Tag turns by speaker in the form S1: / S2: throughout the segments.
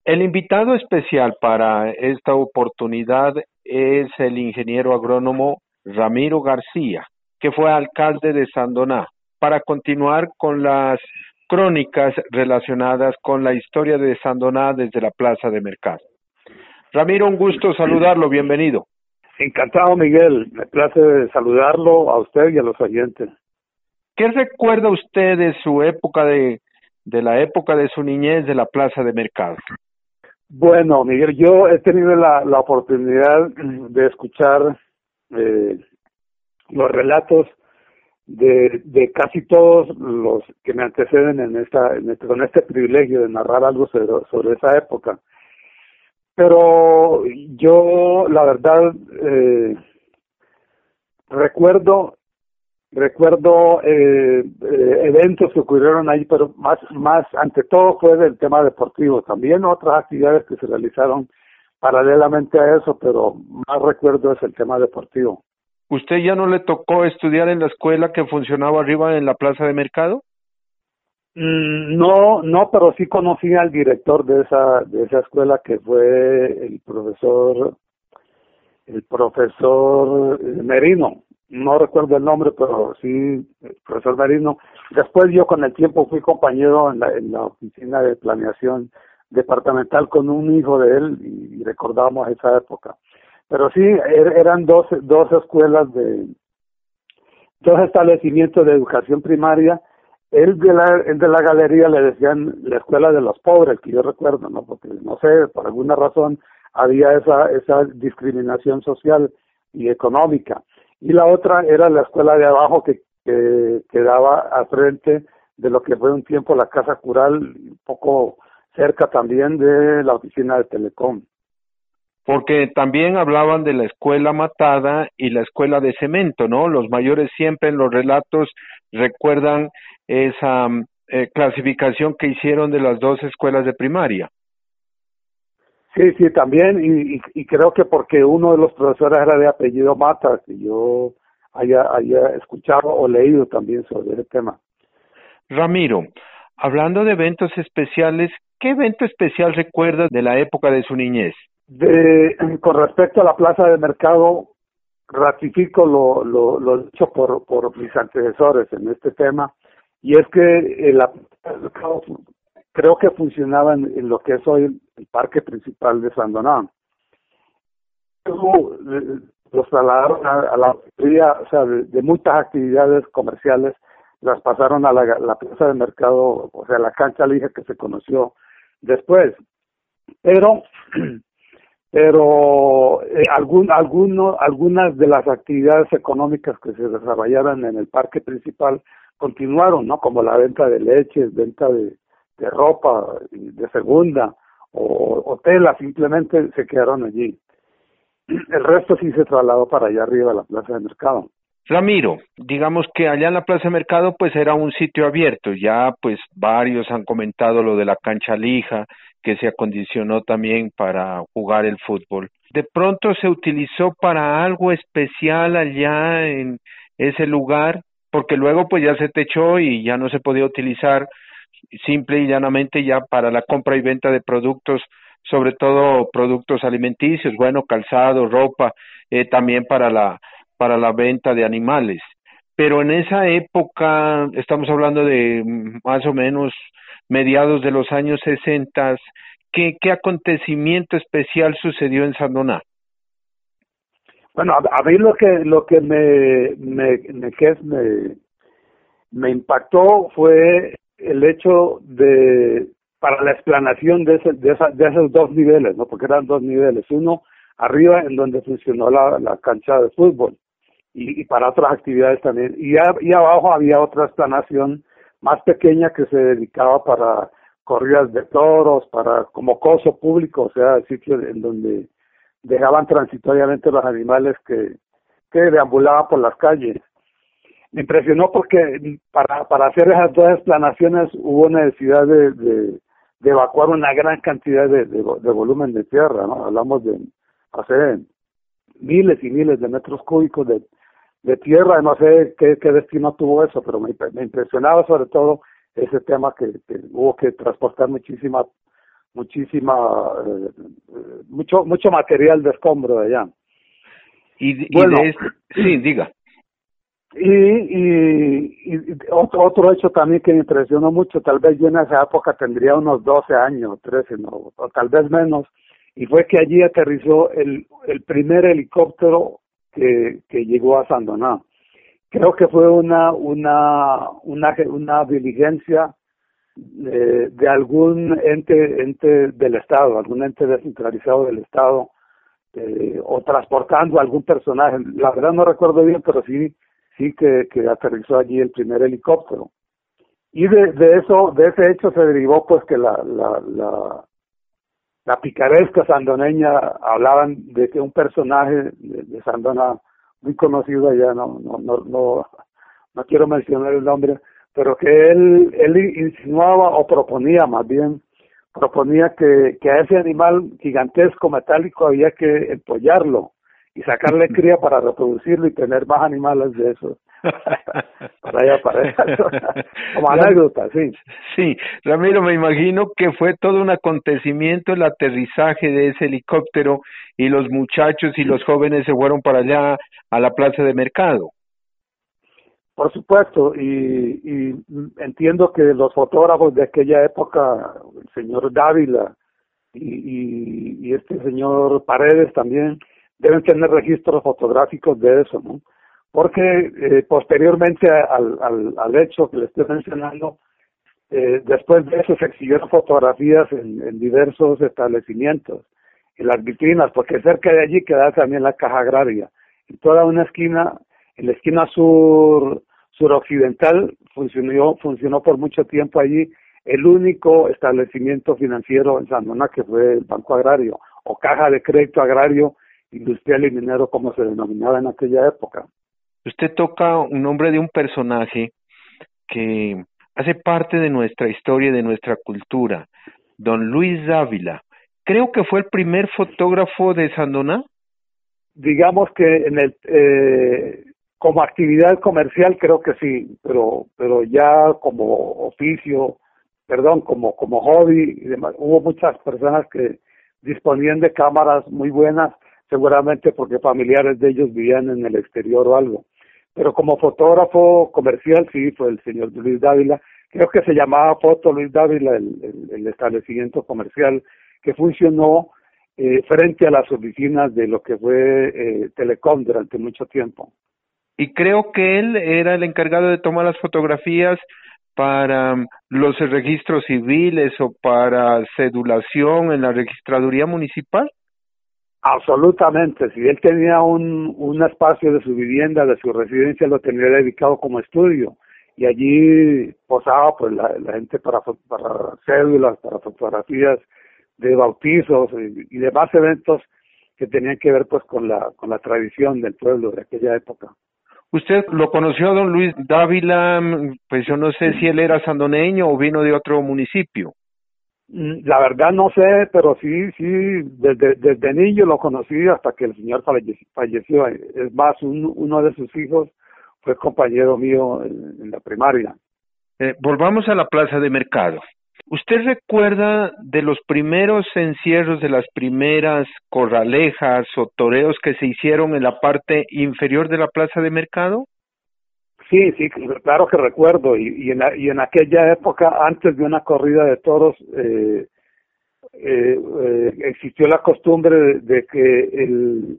S1: El invitado especial para esta oportunidad es el ingeniero agrónomo Ramiro García, que fue alcalde de Sandoná, para continuar con las crónicas relacionadas con la historia de Sandoná desde la Plaza de Mercado. Ramiro, un gusto saludarlo, bienvenido.
S2: Encantado, Miguel, me place saludarlo a usted y a los oyentes.
S1: ¿Qué recuerda usted de su época de la época de su niñez de la Plaza de Mercado?
S2: Bueno, Miguel, yo he tenido la oportunidad de escuchar los relatos de casi todos los que me anteceden con este privilegio de narrar algo sobre esa época. Pero yo, la verdad, recuerdo eventos que ocurrieron ahí, pero más ante todo fue del tema deportivo. También otras actividades que se realizaron paralelamente a eso, pero más recuerdo es el tema deportivo.
S1: ¿Usted ya no le tocó estudiar en la escuela que funcionaba arriba en la Plaza de Mercado?
S2: No, pero sí conocí al director de esa escuela, que fue el profesor Merino. No recuerdo el nombre, pero sí, el profesor Merino. Después yo con el tiempo fui compañero en la oficina de planeación departamental con un hijo de él y recordamos esa época. Pero sí, eran dos escuelas dos establecimientos de educación primaria. El de la galería le decían la escuela de los pobres, que yo recuerdo, ¿no? Porque no sé, por alguna razón había esa discriminación social y económica. Y la otra era la escuela de abajo que quedaba al frente de lo que fue un tiempo la Casa Cural, un poco cerca también de la oficina de Telecom.
S1: Porque también hablaban de la escuela Matada y la escuela de Cemento, ¿no? Los mayores siempre en los relatos recuerdan esa clasificación que hicieron de las dos escuelas de primaria.
S2: Sí, también, y creo que porque uno de los profesores era de apellido Mata, que yo haya escuchado o leído también sobre ese tema.
S1: Ramiro, hablando de eventos especiales, ¿qué evento especial recuerda de la época de su niñez?
S2: Con respecto a la Plaza de Mercado, ratifico lo dicho por mis antecesores en este tema, y es que la Plaza de Mercado creo que funcionaba en lo que es hoy el parque principal de Sandoná. Los trasladaron a la mayoría, o sea, de muchas actividades comerciales, las pasaron a la Plaza de Mercado, o sea, la cancha lija que se conoció después. Pero algunas de las actividades económicas que se desarrollaron en el parque principal continuaron, ¿no? Como la venta de leches, venta de ropa de segunda o tela, simplemente se quedaron allí. El resto sí se trasladó para allá arriba a la Plaza de Mercado.
S1: Ramiro, digamos que allá en la Plaza de Mercado pues era un sitio abierto, ya pues varios han comentado lo de la cancha lija, que se acondicionó también para jugar el fútbol. ¿De pronto se utilizó para algo especial allá en ese lugar? Porque luego pues ya se techó y ya no se podía utilizar, simple y llanamente ya para la compra y venta de productos, sobre todo productos alimenticios, bueno, calzado, ropa, también para la venta de animales. Pero en esa época, estamos hablando de más o menos mediados de los años 60, ¿qué acontecimiento especial sucedió en Sandoná?
S2: Bueno, a mí lo que me impactó fue el hecho para la explanación de esos dos niveles, ¿no? Porque eran dos niveles. Uno arriba, en donde funcionó la cancha de fútbol, y para otras actividades también. Y abajo había otra explanación más pequeña que se dedicaba para corridas de toros, como coso público, o sea, sitios en donde dejaban transitoriamente los animales que deambulaban por las calles. Me impresionó porque para hacer esas dos explanaciones hubo necesidad de evacuar una gran cantidad de volumen de tierra, ¿no? Hablamos de hacer miles y miles de metros cúbicos de tierra. No sé qué destino tuvo eso, pero me impresionaba sobre todo ese tema que hubo que transportar mucho material de escombro de allá.
S1: Bueno, sí, diga.
S2: Y otro hecho también que me impresionó mucho, tal vez yo en esa época tendría unos 12 años, 13, no, o tal vez menos, y fue que allí aterrizó el primer helicóptero que llegó a Sandoná. Creo que fue una diligencia de algún ente del Estado, algún ente descentralizado del Estado, o transportando a algún personaje. La verdad no recuerdo bien, pero sí que aterrizó allí el primer helicóptero. Y de ese hecho se derivó pues que la picaresca sandoneña hablaban de que un personaje de Sandona muy conocido allá, no quiero mencionar el nombre, pero que él insinuaba o proponía que a ese animal gigantesco metálico había que empollarlo y sacarle cría para reproducirlo y tener más animales de esos. para como anécdota, sí.
S1: Sí, Ramiro, me imagino que fue todo un acontecimiento el aterrizaje de ese helicóptero y los muchachos y los jóvenes se fueron para allá a la plaza de mercado.
S2: Por supuesto, y entiendo que los fotógrafos de aquella época, el señor Dávila y este señor Paredes también, deben tener registros fotográficos de eso, ¿no? Porque posteriormente al hecho que le estoy mencionando, después de eso se exhibieron fotografías en diversos establecimientos, en las vitrinas, porque cerca de allí quedaba también la Caja Agraria. En toda una esquina, en la esquina suroccidental, funcionó por mucho tiempo allí el único establecimiento financiero en Sandoná, que fue el Banco Agrario, o Caja de Crédito Agrario, Industrial y Minero, como se denominaba en aquella época.
S1: Usted toca un nombre de un personaje que hace parte de nuestra historia y de nuestra cultura, don Luis Dávila. Creo que fue el primer fotógrafo de Sandoná.
S2: Digamos que como actividad comercial creo que sí, pero ya como oficio, como hobby y demás, hubo muchas personas que disponían de cámaras muy buenas, seguramente porque familiares de ellos vivían en el exterior o algo. Pero como fotógrafo comercial sí fue el señor Luis Dávila. Creo que se llamaba Foto Luis Dávila el establecimiento comercial que funcionó frente a las oficinas de lo que fue Telecom durante mucho tiempo.
S1: Y creo que él era el encargado de tomar las fotografías para los registros civiles o para cedulación en la registraduría municipal.
S2: Absolutamente, si él tenía un espacio de su vivienda, de su residencia, lo tenía dedicado como estudio y allí posaba pues la gente para cédulas, para fotografías de bautizos y demás eventos que tenían que ver pues con la tradición del pueblo de aquella época.
S1: ¿Usted lo conoció a don Luis Dávila? Pues yo no sé si él era sandoneño o vino de otro municipio.
S2: La verdad no sé, pero sí, desde niño lo conocí hasta que el señor falleció. Es más, uno de sus hijos fue compañero mío en la primaria.
S1: Volvamos a la plaza de mercado. ¿Usted recuerda de los primeros encierros, de las primeras corralejas o toreos que se hicieron en la parte inferior de la plaza de mercado?
S2: Sí, claro que recuerdo. Y en aquella época, antes de una corrida de toros, existió la costumbre de que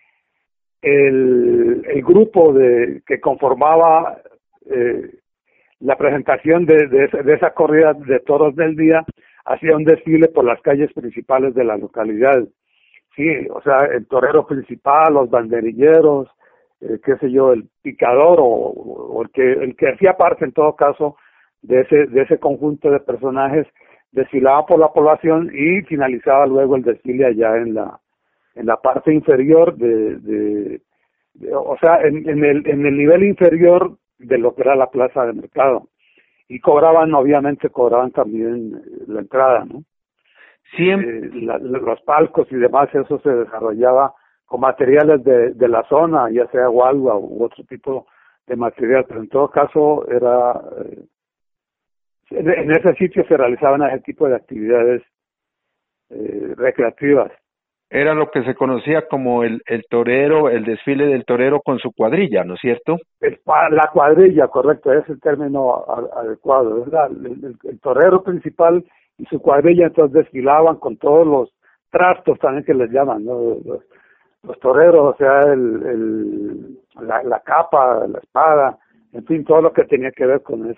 S2: el grupo que conformaba la presentación de esa corrida de toros del día hacía un desfile por las calles principales de la localidad. Sí, o sea, el torero principal, los banderilleros, qué sé yo, el picador o el que hacía parte en todo caso de ese conjunto de personajes desfilaba por la población y finalizaba luego el desfile allá en la parte inferior o sea, en el nivel inferior de lo que era la plaza de mercado. Y obviamente cobraban también la entrada, ¿no?
S1: Siempre.
S2: Los palcos y demás, eso se desarrollaba con materiales de la zona, ya sea guagua u otro tipo de material, pero en todo caso en ese sitio se realizaban ese tipo de actividades recreativas.
S1: Era lo que se conocía como el torero, el desfile del torero con su cuadrilla, ¿no es cierto?
S2: La cuadrilla, correcto, es el término adecuado. Es el torero principal y su cuadrilla, entonces desfilaban con todos los trastos también que les llaman, ¿no? Los toreros, o sea, la capa, la espada, en fin, todo lo que tenía que ver con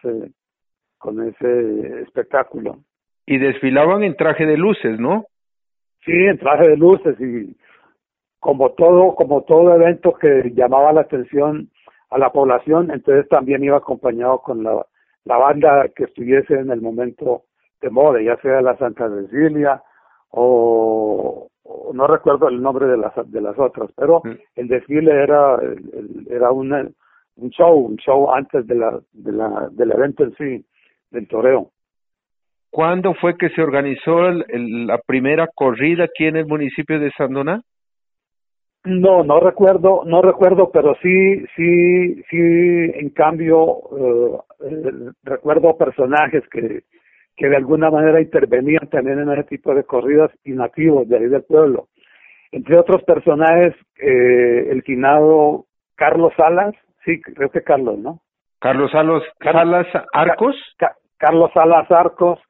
S2: ese espectáculo.
S1: Y desfilaban en traje de luces, ¿no?
S2: Sí, en traje de luces, y como todo evento que llamaba la atención a la población, entonces también iba acompañado con la banda que estuviese en el momento de moda, ya sea la Santa Cecilia o no recuerdo el nombre de las otras, pero el desfile era un show antes del evento en sí, del toreo.
S1: ¿Cuándo fue que se organizó la primera corrida aquí en el municipio de Sandoná?
S2: No recuerdo, pero sí, en cambio, recuerdo personajes que de alguna manera intervenían también en ese tipo de corridas, y nativos de ahí del pueblo. Entre otros personajes, el finado Carlos Salas, sí, creo que Carlos, ¿no?
S1: Carlos Salas Arcos.
S2: Carlos Salas Arcos,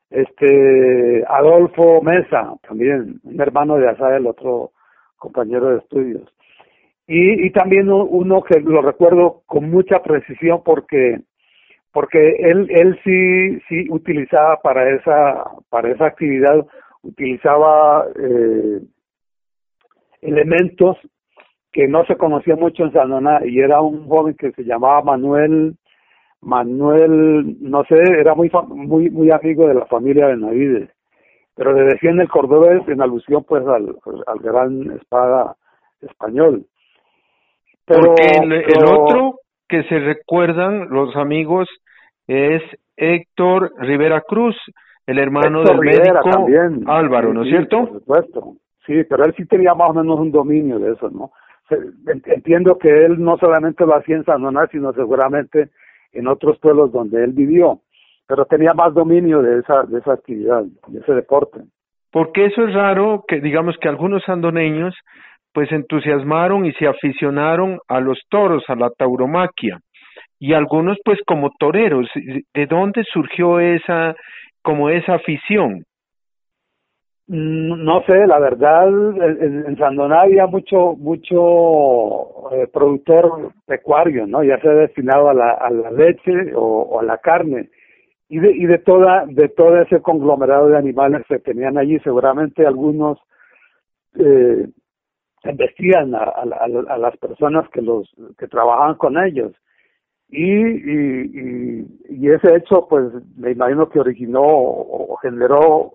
S2: Adolfo Mesa, también un hermano de Asá, el otro compañero de estudios. Y también uno que lo recuerdo con mucha precisión porque él sí utilizaba para esa actividad, utilizaba elementos que no se conocía mucho en Sandoná, y era un joven que se llamaba Manuel, no sé, era muy amigo de la familia Benavides, pero le decían el cordobés en alusión pues al gran espada español.
S1: Porque el otro que se recuerdan los amigos es Héctor Rivera Cruz, el hermano
S2: Héctor
S1: del
S2: Rivera
S1: médico
S2: también,
S1: Álvaro,
S2: sí,
S1: ¿no es
S2: sí,
S1: cierto?
S2: por supuesto, sí, pero él sí tenía más o menos un dominio de eso, ¿no? Entiendo que él no solamente lo hacía en Sandoná, sino seguramente en otros pueblos donde él vivió, pero tenía más dominio de esa actividad, de ese deporte.
S1: Porque eso es raro, que digamos que algunos sandoneños pues entusiasmaron y se aficionaron a los toros, a la tauromaquia, y algunos pues como toreros. ¿De dónde surgió esa afición?
S2: No sé, la verdad, en Sandoná había mucho productor pecuario, ¿no? Ya sea destinado a la leche o a la carne, y de todo ese conglomerado de animales que tenían allí, seguramente algunos vestían a las personas que trabajaban con ellos, y ese hecho pues me imagino que originó o generó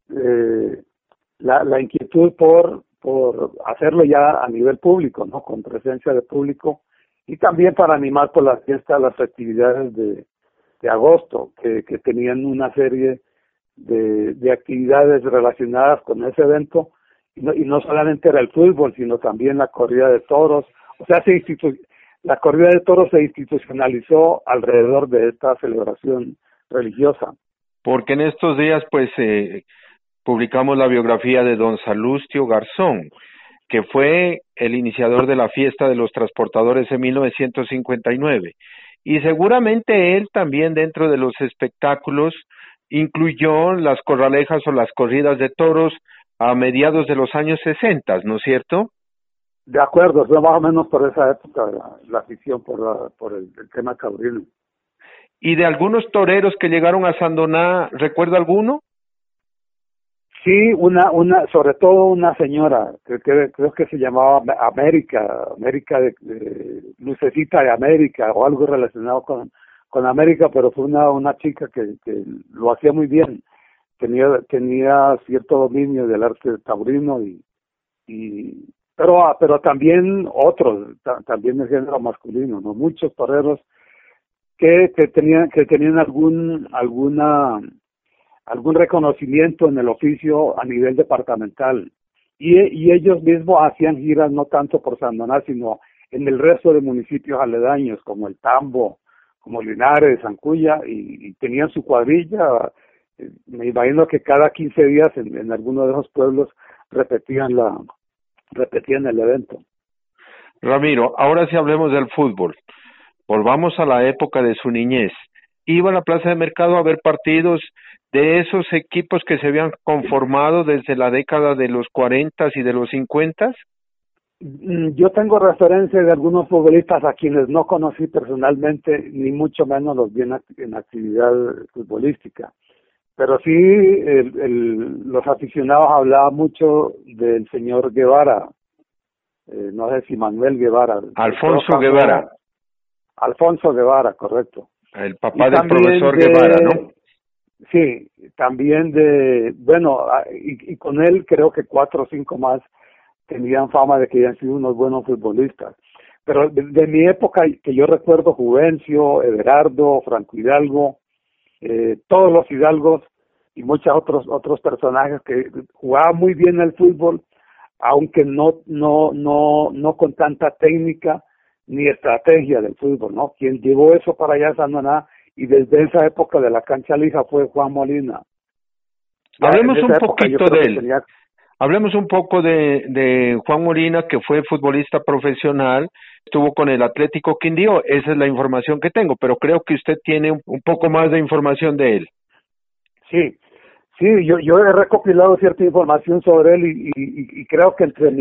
S2: la inquietud por hacerlo ya a nivel público, ¿no? Con presencia de público, y también para animar por las fiestas, las actividades de agosto, que tenían una serie de actividades relacionadas con ese evento, y no solamente era el fútbol, sino también la corrida de toros. O sea, la corrida de toros se institucionalizó alrededor de esta celebración religiosa.
S1: Porque en estos días pues publicamos la biografía de don Salustio Garzón, que fue el iniciador de la fiesta de los transportadores en 1959. Y seguramente él también, dentro de los espectáculos, incluyó las corralejas o las corridas de toros a mediados de los años 60, ¿no es cierto?
S2: De acuerdo, fue más o menos por esa época la afición por el tema taurino.
S1: ¿Y de algunos toreros que llegaron a Sandoná, recuerda alguno?
S2: Sí, sobre todo una señora, que creo que se llamaba América de Lucecita de América, o algo relacionado con América, pero fue una chica que lo hacía muy bien, tenía cierto dominio del arte taurino, pero también otros, también del género masculino, ¿no? Muchos toreros que tenían algún reconocimiento en el oficio a nivel departamental, y ellos mismos hacían giras no tanto por Sandoná, sino en el resto de municipios aledaños, como El Tambo, como Linares, Zancuya, y tenían su cuadrilla me imagino que cada 15 días en alguno de esos pueblos repetían el evento.
S1: Ramiro, ahora sí hablemos del fútbol. Volvamos a la época de su niñez. ¿Iba a la Plaza de Mercado a ver partidos de esos equipos que se habían conformado desde la década de los 40 y de los 50?
S2: Yo tengo referencia de algunos futbolistas a quienes no conocí personalmente, ni mucho menos los vi en actividad futbolística. Pero sí, los aficionados hablaban mucho del señor Guevara, no sé si Manuel Guevara.
S1: Alfonso Guevara.
S2: Alfonso Guevara, correcto.
S1: El papá del profesor Guevara, ¿no?
S2: Sí, también y con él creo que 4 o 5 más tenían fama de que habían sido unos buenos futbolistas. Pero de mi época, que yo recuerdo, Juvencio, Everardo, Franco Hidalgo, todos los Hidalgos y muchos otros personajes que jugaban muy bien el fútbol, aunque no con tanta técnica ni estrategia del fútbol, ¿no? Quien llevó eso para allá a Samaná, y desde esa época de la cancha lija fue Juan Molina.
S1: Hablemos un poquito de él. Hablemos un poco de Juan Molina, que fue futbolista profesional, estuvo con el Atlético Quindío. Esa es la información que tengo, pero creo que usted tiene un poco más de información de él.
S2: Sí, yo he recopilado cierta información sobre él y creo que entre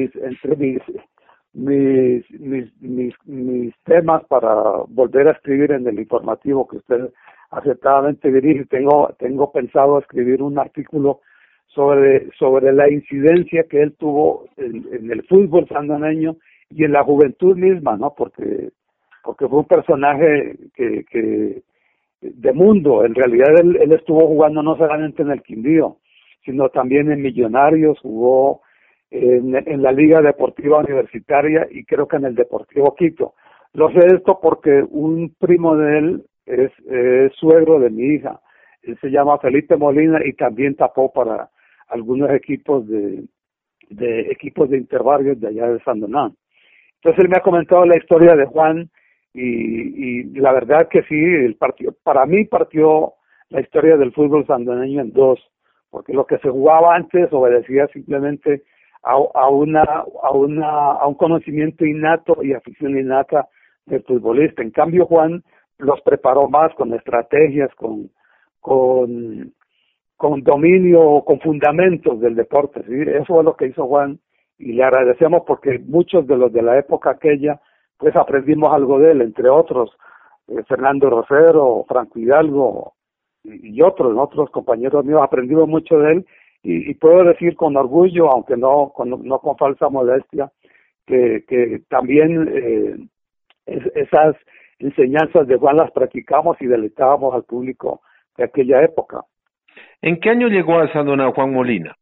S2: mis temas para volver a escribir en el informativo que usted acertadamente dirige, tengo pensado escribir un artículo sobre la incidencia que él tuvo en el fútbol sandoneño y en la juventud misma, ¿no? Porque fue un personaje que de mundo. En realidad él estuvo jugando no solamente en el Quindío, sino también en Millonarios, jugó en la Liga Deportiva Universitaria y creo que en el Deportivo Quito. Lo sé esto porque un primo de él es suegro de mi hija. Él se llama Felipe Molina y también tapó para algunos equipos de interbarrios de allá de Sandoná. Entonces él me ha comentado la historia de Juan y la verdad que sí, para mí partió la historia del fútbol sandoneño en dos, porque lo que se jugaba antes obedecía simplemente a un conocimiento innato y afición innata del futbolista. En cambio Juan los preparó más con estrategias, con dominio, con fundamentos del deporte, ¿sí? Eso es lo que hizo Juan y le agradecemos porque muchos de los de la época aquella pues aprendimos algo de él, entre otros Fernando Rosero, Franco Hidalgo y otros compañeros míos, aprendimos mucho de él y puedo decir con orgullo, aunque no con falsa modestia, que también esas enseñanzas de Juan las practicamos y deleitábamos al público de aquella época.
S1: ¿En qué año llegó a Sandoná Juan Molina?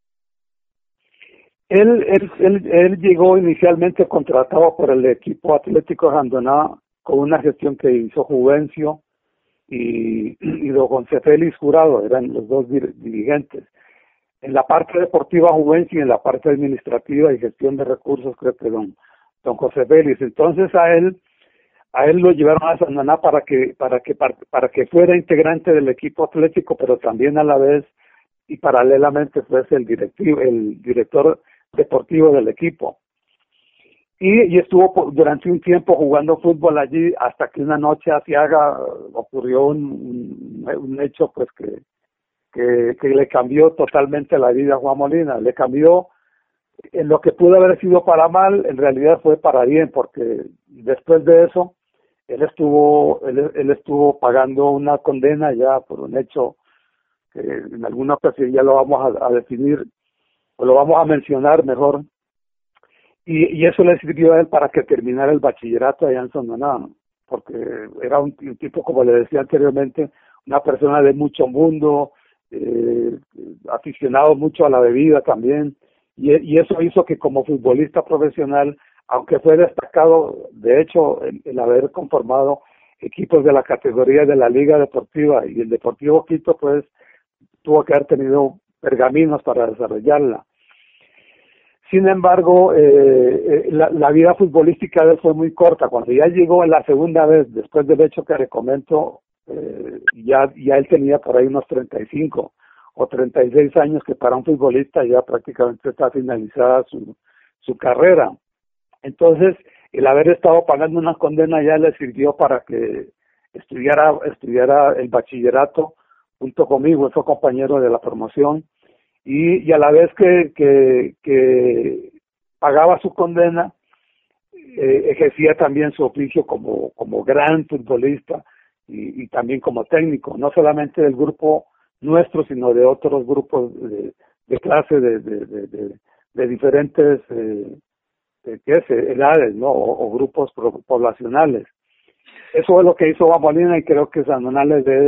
S2: Él llegó inicialmente contratado por el equipo Atlético Sandoná con una gestión que hizo Juvencio y don José Félix Jurado, eran los dos dirigentes. En la parte deportiva Juvencio y en la parte administrativa y gestión de recursos creo que don José Félix. Entonces a él lo llevaron a Sandoná para que fuera integrante del equipo atlético, pero también a la vez y paralelamente fuese el director deportivo del equipo. Y estuvo durante un tiempo jugando fútbol allí hasta que una noche asiaga ocurrió un hecho pues que le cambió totalmente la vida a Juan Molina. Le cambió en lo que pudo haber sido para mal, en realidad fue para bien, porque después de eso él estuvo pagando una condena ya por un hecho que en alguna ocasión ya lo vamos a definir o lo vamos a mencionar mejor, y eso le sirvió a él para que terminara el bachillerato allá en Sandoná, porque era un tipo, como le decía anteriormente, una persona de mucho mundo, aficionado mucho a la bebida también, y eso hizo que como futbolista profesional, aunque fue destacado, de hecho, el haber conformado equipos de la categoría de la Liga Deportiva y el Deportivo Quito, pues tuvo que haber tenido pergaminos para desarrollarla. Sin embargo, la vida futbolística de él fue muy corta. Cuando ya llegó en la segunda vez, después del hecho que le comento, ya él tenía por ahí unos 35 o 36 años, que para un futbolista ya prácticamente está finalizada su carrera. Entonces, el haber estado pagando una condena ya le sirvió para que estudiara el bachillerato junto conmigo, fue compañero de la promoción, y a la vez que pagaba su condena, ejercía también su oficio como gran futbolista y también como técnico, no solamente del grupo nuestro, sino de otros grupos de clase de diferentes edades, ¿no? O grupos poblacionales. Eso es lo que hizo Bambolina, y creo que Sandoná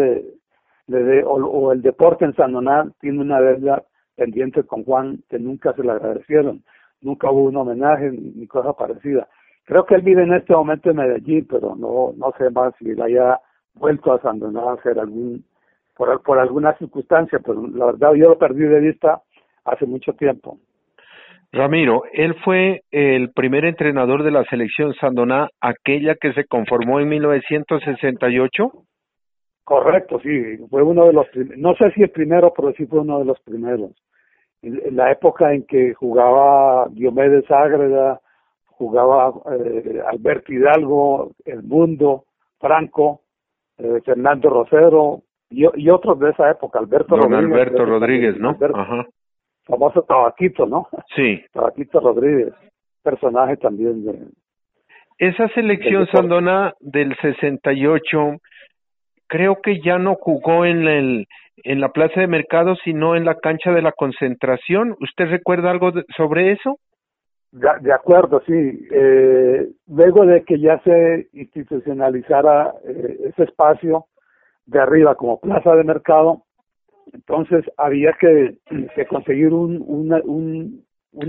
S2: o el deporte en Sandoná tiene una deuda pendiente con Juan que nunca se le agradecieron, nunca hubo un homenaje ni cosa parecida. Creo que él vive en este momento en Medellín, pero no sé más si él haya vuelto a Sandoná a hacer por alguna circunstancia, pero la verdad yo lo perdí de vista hace mucho tiempo.
S1: Ramiro, él fue el primer entrenador de la selección Sandoná, aquella que se conformó en 1968.
S2: Correcto, sí, fue uno de los primeros, no sé si el primero, pero sí fue uno de los primeros. En la época en que jugaba Diomedes Ágreda, jugaba Alberto Hidalgo, El Mundo, Franco, Fernando Rosero y otros de esa época, Alberto
S1: Rodríguez, ¿no? Ajá.
S2: Famoso Tabaquito, ¿no?
S1: Sí.
S2: Tabaquito Rodríguez, personaje también de...
S1: Esa selección Sandoná del 68, creo que ya no jugó en la Plaza de Mercado, sino en la cancha de la Concentración. ¿Usted recuerda algo sobre eso?
S2: De acuerdo, sí. Luego de que ya se institucionalizara ese espacio de arriba como Plaza de Mercado, entonces había que conseguir un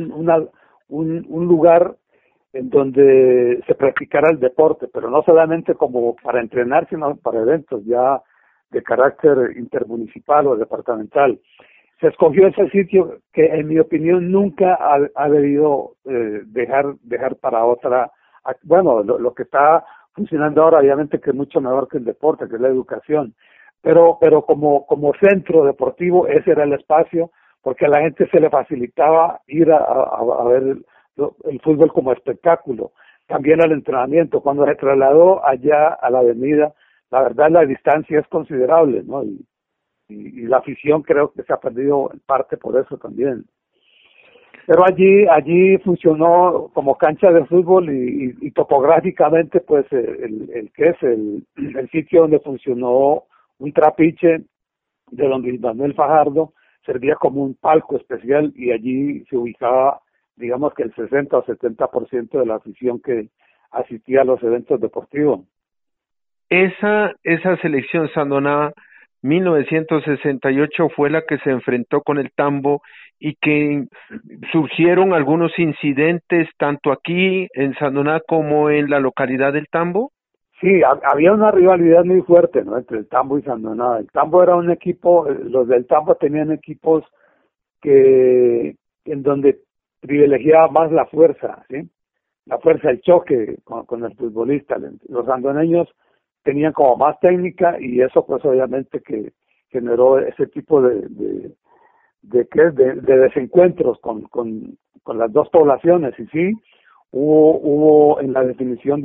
S2: lugar en donde se practicara el deporte, pero no solamente como para entrenar, sino para eventos ya de carácter intermunicipal o departamental. Se escogió ese sitio que, en mi opinión, nunca ha debido dejar para otra. Bueno, lo que está funcionando ahora, obviamente, que es mucho mejor que el deporte, que es la educación, pero como centro deportivo ese era el espacio, porque a la gente se le facilitaba ir a ver el fútbol como espectáculo, también al entrenamiento. Cuando se trasladó allá a la avenida, la verdad la distancia es considerable, ¿no? Y la afición creo que se ha perdido en parte por eso también. Pero allí funcionó como cancha de fútbol y topográficamente pues el sitio donde funcionó un trapiche de don Luis Manuel Fajardo servía como un palco especial, y allí se ubicaba, digamos que el 60 o 70% de la afición que asistía a los eventos deportivos.
S1: Esa selección Sandoná 1968 fue la que se enfrentó con el Tambo, y que surgieron algunos incidentes tanto aquí en Sandoná como en la localidad del Tambo.
S2: Sí, había una rivalidad muy fuerte, ¿no?, entre el Tambo y Sandoná. El Tambo era un equipo, los del Tambo tenían equipos en donde privilegiaba más la fuerza, ¿sí? La fuerza, el choque con el futbolista. Los sandoneños tenían como más técnica, y eso pues obviamente que generó ese tipo de desencuentros con las dos poblaciones. Y sí, hubo en la definición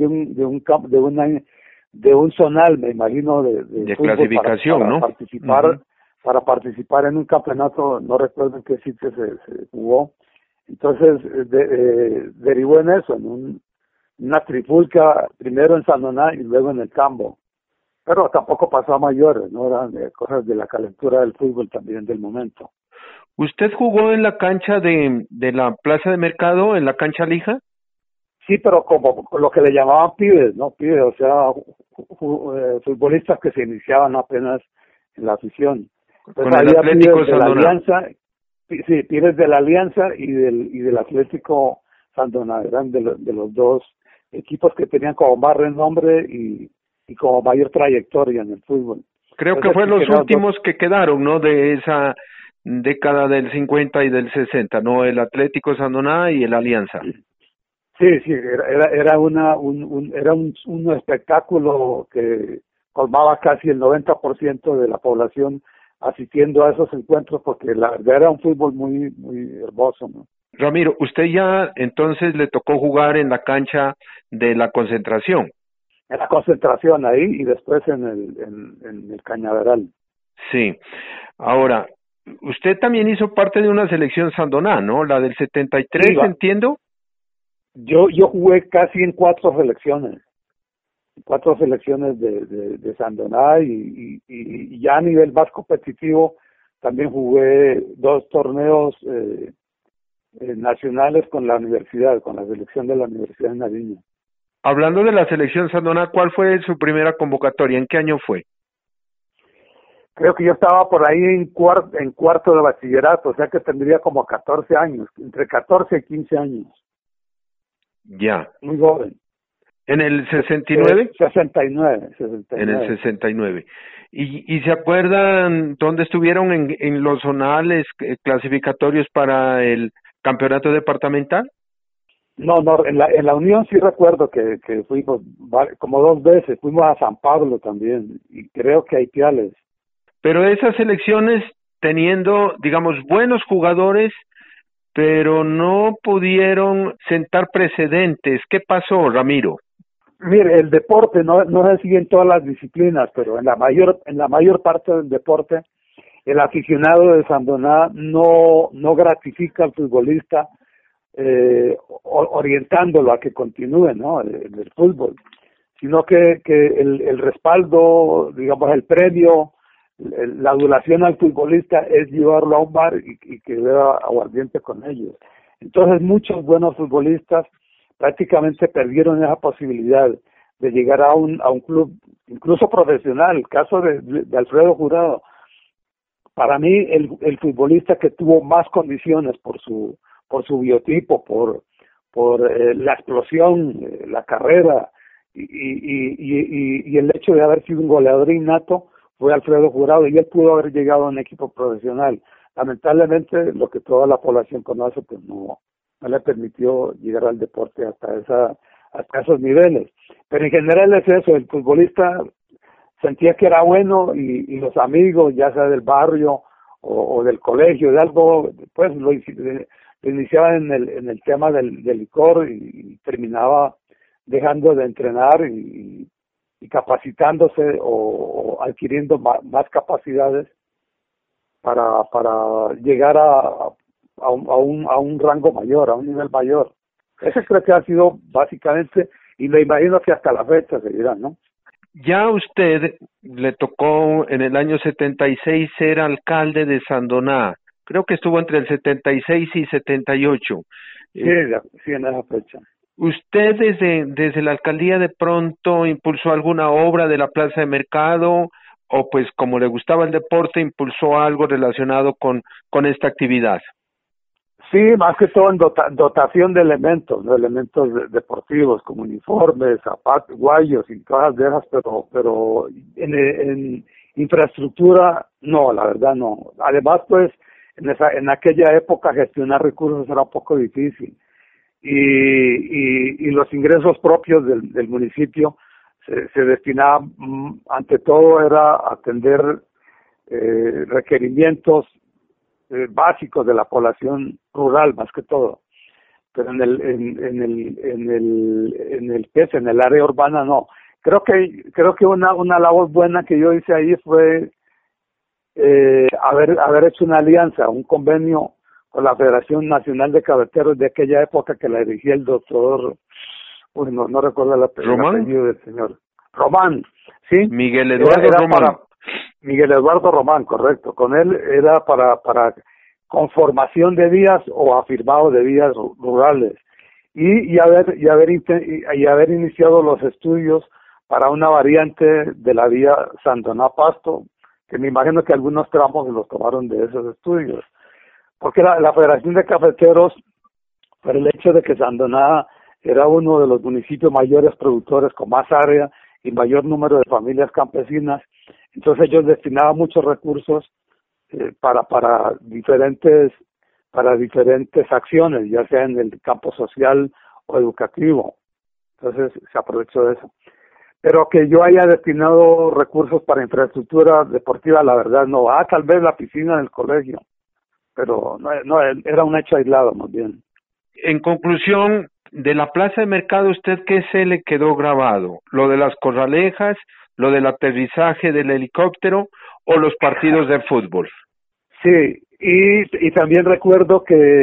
S2: de un zonal, me imagino, de
S1: clasificación,
S2: para
S1: ¿no?
S2: Participar, para participar en un campeonato, no recuerdo en qué sitio se jugó. Entonces derivó en eso, en una trifulca, primero en Sandoná y luego en el Tambo. Pero tampoco pasó a mayores, no eran cosas de la calentura del fútbol también del momento.
S1: ¿Usted jugó en la cancha de la Plaza de Mercado, en la cancha lija?
S2: Sí, pero como lo que le llamaban pibes, ¿no? Pibes, o sea, futbolistas que se iniciaban apenas en la afición.
S1: Con el Atlético Sandoná.
S2: Sí, pibes de la Alianza y del Atlético Sandoná, eran de los dos equipos que tenían como más renombre y como mayor trayectoria en el fútbol.
S1: Creo
S2: Entonces,
S1: que fue los últimos que quedaron, ¿no?, de esa década del 50 y del 60, ¿no? El Atlético Sandoná y el Alianza.
S2: Sí, era un espectáculo que colmaba casi el 90% de la población asistiendo a esos encuentros porque la verdad era un fútbol muy muy hermoso, ¿no?
S1: Ramiro, usted ya entonces le tocó jugar en la cancha de la Concentración.
S2: En la Concentración ahí y después en el Cañaveral.
S1: Sí. Ahora, usted también hizo parte de una selección sandoná, ¿no? La del
S2: Sí,
S1: 73, entiendo.
S2: yo jugué casi en cuatro selecciones de Sandoná y ya a nivel más competitivo también jugué 2 torneos nacionales con la universidad, con la selección de la Universidad de Nariño.
S1: Hablando de la selección sandoná, ¿cuál fue su primera convocatoria? ¿En qué año fue?
S2: Creo que yo estaba por ahí en cuarto de bachillerato, o sea que tendría como 14 años, entre 14 y 15 años,
S1: Ya.
S2: muy joven.
S1: ¿En el 69?
S2: 69.
S1: En el 69. ¿Y se acuerdan dónde estuvieron en los zonales clasificatorios para el campeonato departamental?
S2: No, en la Unión sí recuerdo que fuimos como 2 veces, fuimos a San Pablo también, y creo que a Ipiales.
S1: Pero esas selecciones teniendo, digamos, buenos jugadores, pero no pudieron sentar precedentes. ¿Qué pasó, Ramiro?
S2: Mire, el deporte no se sigue en todas las disciplinas, pero en la mayor parte del deporte, el aficionado de Sandoná no gratifica al futbolista orientándolo a que continúe, ¿no? En el fútbol, sino que el respaldo, digamos, el premio, la adulación al futbolista es llevarlo a un bar y que beba aguardiente con ellos. Entonces muchos buenos futbolistas prácticamente perdieron esa posibilidad de llegar a un club, incluso profesional. El caso de Alfredo Jurado, para mí el futbolista que tuvo más condiciones por su biotipo, por la explosión, la carrera y el hecho de haber sido un goleador innato fue Alfredo Jurado, y él pudo haber llegado a un equipo profesional. Lamentablemente, lo que toda la población conoce, pues no le permitió llegar al deporte hasta esos niveles. Pero en general es eso, el futbolista sentía que era bueno y los amigos, ya sea del barrio o del colegio, de algo, pues lo iniciaban en el tema del licor y terminaba dejando de entrenar y capacitándose o adquiriendo más capacidades para llegar a un rango mayor, a un nivel mayor. Ese creo que ha sido básicamente, y me imagino que hasta la fecha seguirá, ¿no?
S1: Ya a usted le tocó en el año 76 ser alcalde de Sandoná. Creo que estuvo entre el 76 y 78.
S2: Sí, sí, en esa fecha.
S1: ¿Usted desde la alcaldía de pronto impulsó alguna obra de la plaza de mercado o pues como le gustaba el deporte impulsó algo relacionado con esta actividad?
S2: Sí, más que todo en dotación de elementos, ¿no? Elementos deportivos como uniformes, zapatos, guayos y cosas de esas, pero en infraestructura no, la verdad no. Además, pues en aquella época gestionar recursos era un poco difícil y los ingresos propios del municipio se destinaban, ante todo era atender requerimientos básicos de la población rural más que todo, pero en el área urbana no. Creo que una labor buena que yo hice ahí fue haber hecho una alianza, un convenio con la Federación Nacional de Cafeteros de aquella época que la dirigía el doctor, no recuerdo el apellido del señor Román, ¿sí?
S1: Miguel Eduardo Román.
S2: Miguel Eduardo Román, correcto. Con él era para conformación de vías o afirmado de vías rurales y haber iniciado los estudios para una variante de la vía Sandoná-Pasto, que me imagino que algunos tramos los tomaron de esos estudios, porque la Federación de Cafeteros, por el hecho de que Sandoná era uno de los municipios mayores productores con más área y mayor número de familias campesinas, entonces ellos destinaban muchos recursos para diferentes acciones, ya sea en el campo social o educativo. Entonces se aprovechó de eso. pero que yo haya destinado recursos para infraestructura deportiva, la verdad no. Tal vez la piscina del colegio, pero no era un hecho aislado más bien.
S1: En conclusión, de la plaza de mercado, ¿usted qué se le quedó grabado? ¿Lo de las corralejas, lo del aterrizaje del helicóptero o los partidos de fútbol?
S2: Sí, y también recuerdo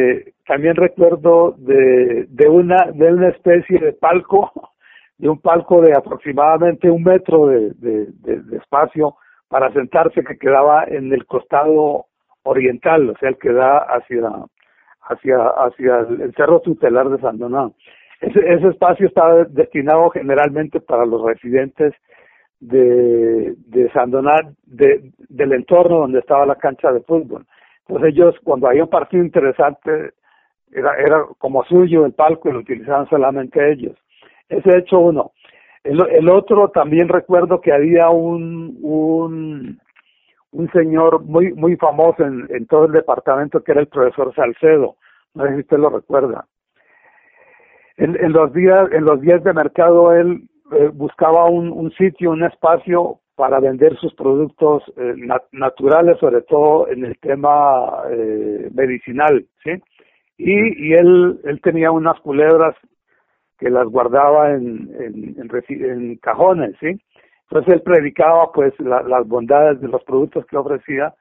S2: de una especie de palco, de un palco de aproximadamente 1 metro de espacio para sentarse, que quedaba en el costado oriental, o sea, el que da hacia el Cerro Tutelar de San Donán. Ese espacio estaba destinado generalmente para los residentes de San Donán, del entorno donde estaba la cancha de fútbol. Entonces ellos, cuando había un partido interesante, era como suyo el palco y lo utilizaban solamente ellos. Ese hecho uno. El otro, también recuerdo que había un señor muy famoso en todo el departamento, que era el profesor Salcedo. No sé si usted lo recuerda. En los días de mercado, él buscaba un sitio, un espacio para vender sus productos naturales, sobre todo en el tema medicinal, ¿sí? Y él tenía unas culebras que las guardaba en cajones, ¿sí? Entonces él predicaba pues las bondades de los productos que ofrecía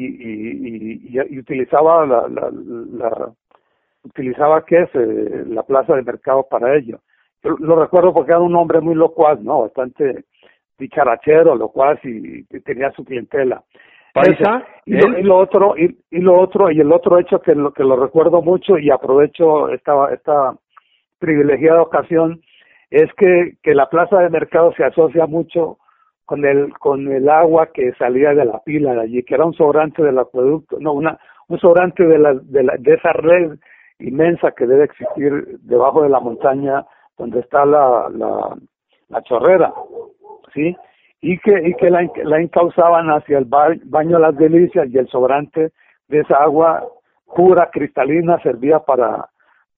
S2: y utilizaba la plaza de mercado para ello. Yo lo recuerdo porque era un hombre muy locuaz, ¿no? Bastante dicharachero, locuaz, y tenía su clientela.
S1: ¿Paisa?
S2: Y el otro hecho que lo recuerdo mucho, y aprovecho esta privilegiada ocasión, es que la plaza de mercado se asocia mucho con el agua que salía de la pila de allí, que era un sobrante del acueducto, un sobrante de esa red inmensa que debe existir debajo de la montaña donde está la chorrera, ¿sí? Y que la encauzaban hacia el baño Las Delicias, y el sobrante de esa agua pura, cristalina, servía para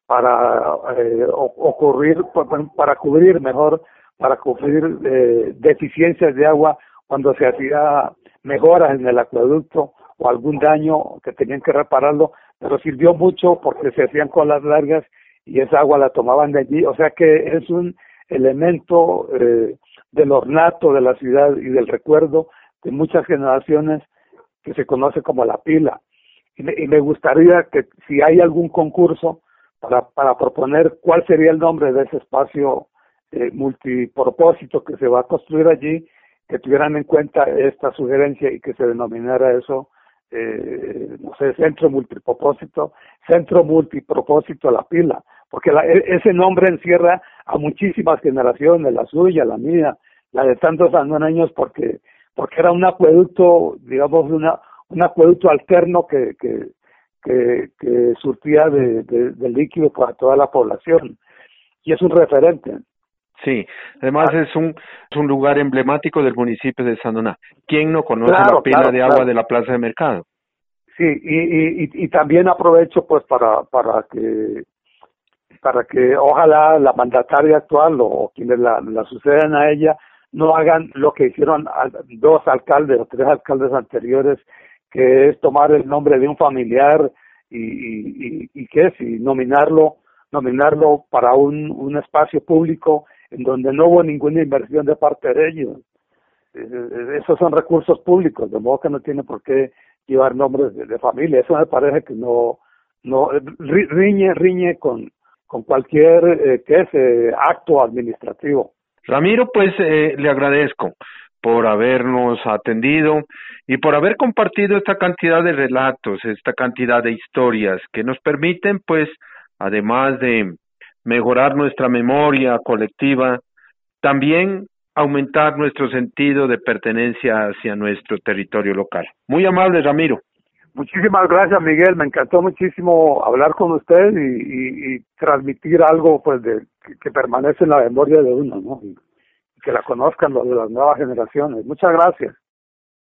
S2: cubrir deficiencias de agua cuando se hacía mejoras en el acueducto o algún daño que tenían que repararlo, pero sirvió mucho porque se hacían colas largas y esa agua la tomaban de allí. O sea que es un elemento del ornato de la ciudad y del recuerdo de muchas generaciones, que se conoce como la pila. Y me gustaría que, si hay algún concurso para proponer cuál sería el nombre de ese espacio multipropósito que se va a construir allí, que tuvieran en cuenta esta sugerencia y que se denominara eso, no sé, centro multipropósito La Pila, porque ese nombre encierra a muchísimas generaciones, la suya, la mía, la de tantos sandoneños, porque era un acueducto, digamos, un acueducto alterno que surtía de líquido para toda la población, y es un referente.
S1: Sí, además es un lugar emblemático del municipio de Sandoná. ¿Quién no conoce la pila de agua de la plaza de mercado?
S2: Sí, y también aprovecho pues para que ojalá la mandataria actual o quienes la suceden a ella no hagan lo que hicieron 2 alcaldes o 3 alcaldes anteriores, que es tomar el nombre de un familiar y nominarlo para un espacio público en donde no hubo ninguna inversión de parte de ellos. Esos son recursos públicos, de modo que no tiene por qué llevar nombres de familia. Eso me parece que no riñe con cualquier acto administrativo.
S1: Ramiro, pues le agradezco por habernos atendido y por haber compartido esta cantidad de relatos, esta cantidad de historias que nos permiten, pues, además de mejorar nuestra memoria colectiva, también aumentar nuestro sentido de pertenencia hacia nuestro territorio local. Muy amable, Ramiro.
S2: Muchísimas gracias, Miguel. Me encantó muchísimo hablar con usted y transmitir algo pues que permanece en la memoria de uno, ¿no? Y que la conozcan los de las nuevas generaciones. Muchas gracias.